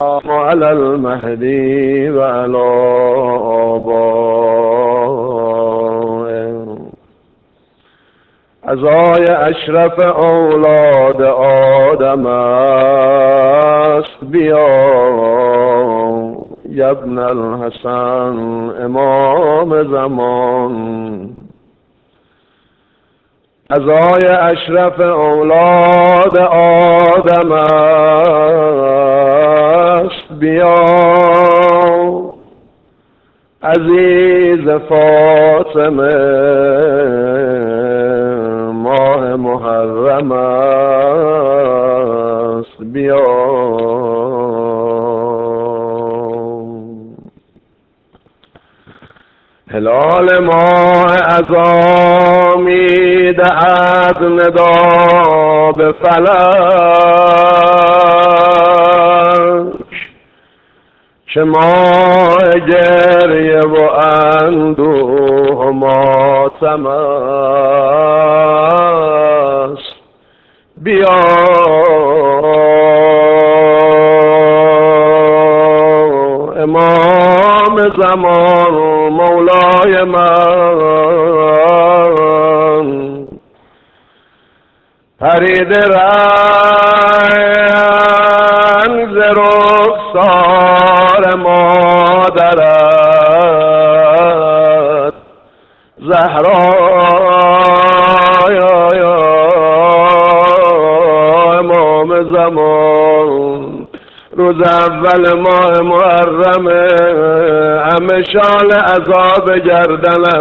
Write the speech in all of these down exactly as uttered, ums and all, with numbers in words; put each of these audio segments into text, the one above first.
على المهدی و علی آبائه. عزای اشرف اولاد آدم است، بیا ابن الحسن امام زمان. عزای اشرف اولاد آدم است، بیا عزیز فاطمه ماه محرم است، بیا هلال ماه عزا می دهد ندا به فلک، چه ماه گریه و اندوه و ماتم است، بیا امام زمان مولای من. پرید رنگ ز رخسار مادرت زهرا، امام زمان. روز اول ماه محرم همه شال عذاب گردن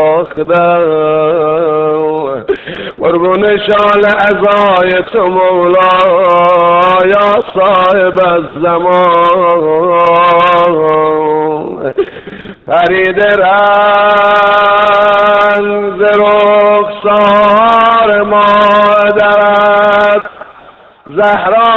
انداختم، قربون شال عزای تو مولا یا صاحب الزمان. پرید رنگ ز رخسار مادرت زهرا،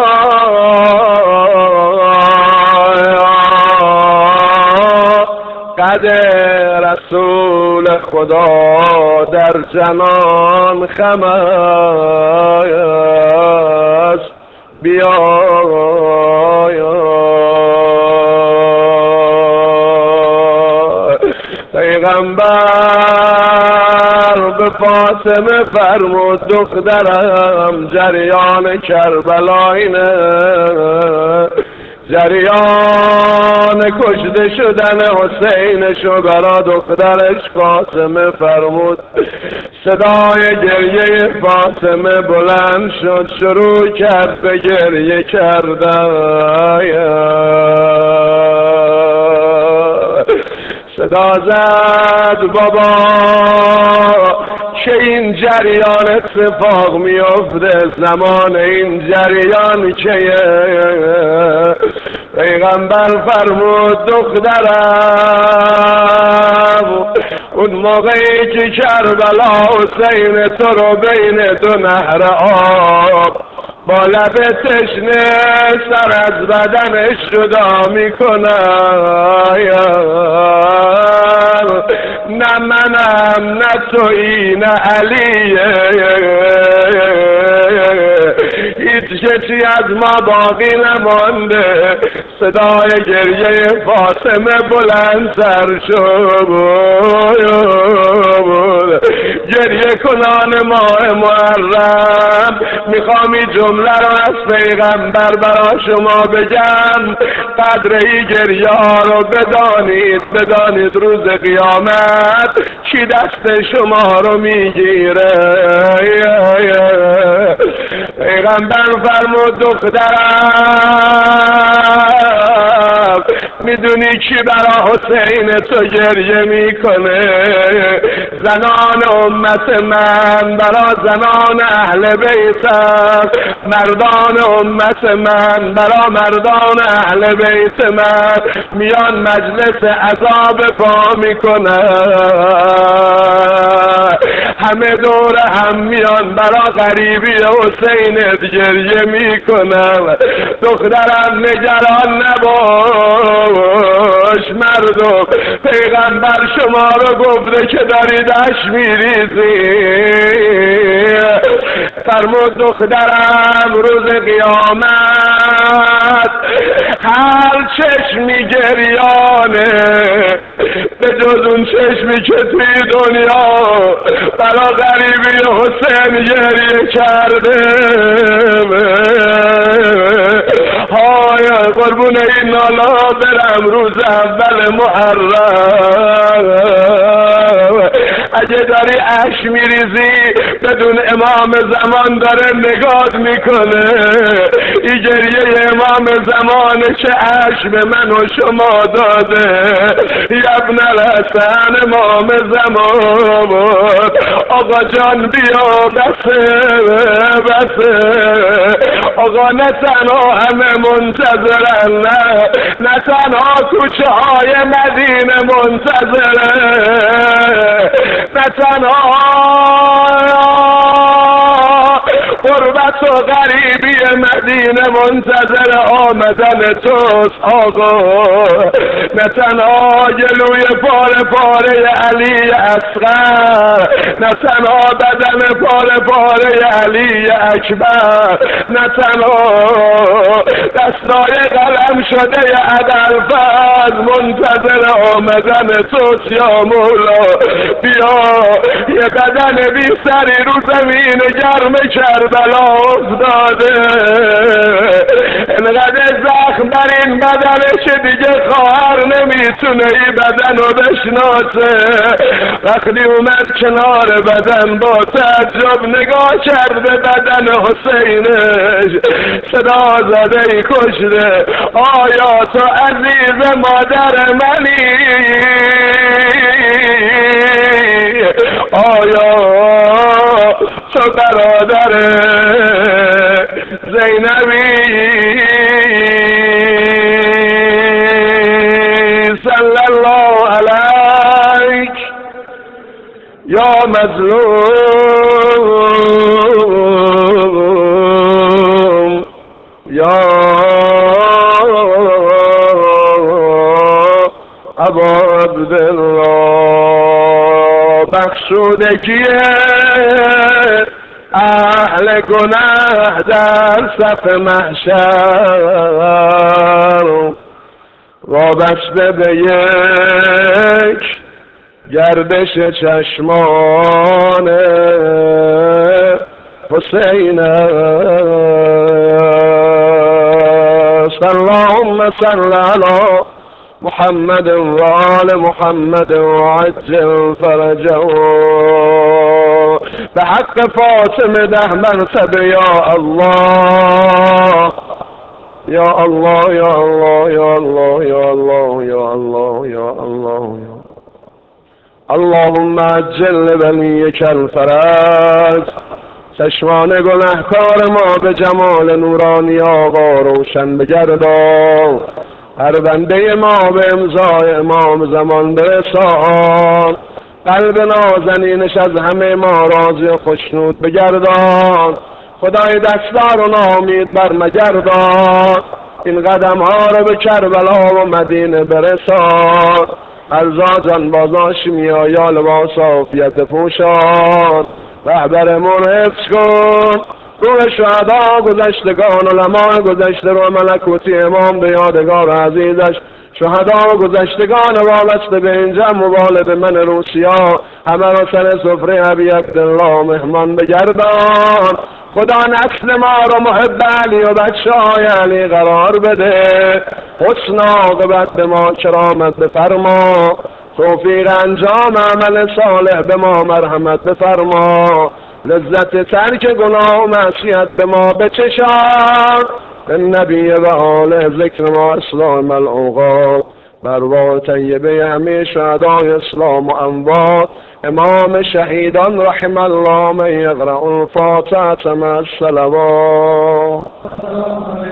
قد رسول خدا در جنان خم است، بیا پیغمبر به فاطمه فرمود دخترم جریان کربلا اینه، جریان کشته شدن حسین شو برا دخترش فاطمه فرمود. صدای گریه فاطمه بلند شد، شروع کرد به گریه کردن. صدا زد بابا که این جریان اتفاق میفته، زمان این جریان کیه؟ پیغمبر فرمود دخترم اون موقعی که کربلا حسین تو رو بین دو نهر آب با لب تشنه سر از بدنش جدا میکنن، نه منم نه تویی نه علیه، هیچ کسی از ما باقی نمانده. صدای گریه فاطمه بلندتر شد، گریه کنان ماه محرم میخوام این جمله رو از پیغمبر برا شما بگم، قدره گریه ها رو بدانید، بدانید روز قیامت کی دست شما رو میگیره. پیغمبر فرمود دخترم میدونی کی برا حسین تو گریه میکنه؟ زنان امت من برا زنان اهل بیتم، مردان امت من برا مردان اهل بیت من میان مجلس عذاب پا میکنن، همه دور هم میان برا غریبی حسین گریه میکنن. دخترم نگران نباش مردم، پیغمبر شما رو گفته که دارید اش میریزی، فرمود دخترم روز قیامت هر چشمی گریانه به جز اون چشمی که توی دنیا برا غریبی حسین گریه کرده. های قربون این نالا برم روز اول محرم اگه داری اشک میریزی بدون امام زمان داره نگاه میکنه. این گریه امام زمانه که اشک به من و شما داده. ابن الحسن امام زمان آقا جان بیا بسه بسه. آقا نه تنها همه منتظرن نه نه تنها کوچه های مدینه منتظره نه تنها غربت و غریبی مدینه منتظر آمدن توست آقا. نه تنها گلوی پاره پاره علی اصغر نه تنها بدن پاره پاره علی اکبر نه تنها دستای قلم شده ابوالفضل منتظر آمدن توست یا مولا. بیا یه بدن بی سری رو زمین گرم کربلا افتاده. انقدر زخم بر این بدنه که دیگه خواهر نمیتونه این بدن رو بشناسه. وقتی اومد کنار بدن با تعجب نگاه کرد به بدن حسینش صدا زده ای کشته آیا تو عزیز مادر منی؟ آیا تو برادر زینبی؟ صلی الله علیک یا مظلوم یا ابا عبدالله. بخشودگی اهل گناه در صف محشر وابسته به یک گردش چشمان حسین است. اللهم صل علی محمد و آل محمد و عجل فرجه به حق فاطمه ده مرتبه یا الله یا الله یا الله یا الله یا الله یا الله یا الله یا اللهم عجل لولیک الفرج. چشمان گنهکار ما به جمال نورانی آقا روشن بگردان. هر بنده ما به امضای امام زمان برسان. قلب نازنینش از همه ما راضی و خوشنود بگردان. خدای دستار و نامید بر مگردان. این قدم ها رو به کربلا و مدینه برسان. ارزا جان بازاش میایا لباس عافیت پوشان. رهبرمون حفظ کن روح شهدا گذشتگان علماء گذشته رو ملکوتی امام به یادگار عزیزش شهدا و گذشتگان وابسته به این جمع مبالغ من روسیا همه را سر سفره ابی عبدالله مهمان بگردان. خدا نسل ما رو محب علی و بچه های علی قرار بده. حسن عاقبت به ما کرامت بفرما. توفیق انجام عمل صالح به ما مرحمت بفرما. لذت ترک گناه و معصیت به ما بچشان. النبی و آله ذکر ما اسلام الاوقات بروا طیبه همه شهدای اسلام و اموات. امام شهیدان رحم الله من یقرأ الفاتحه مع الصلوات.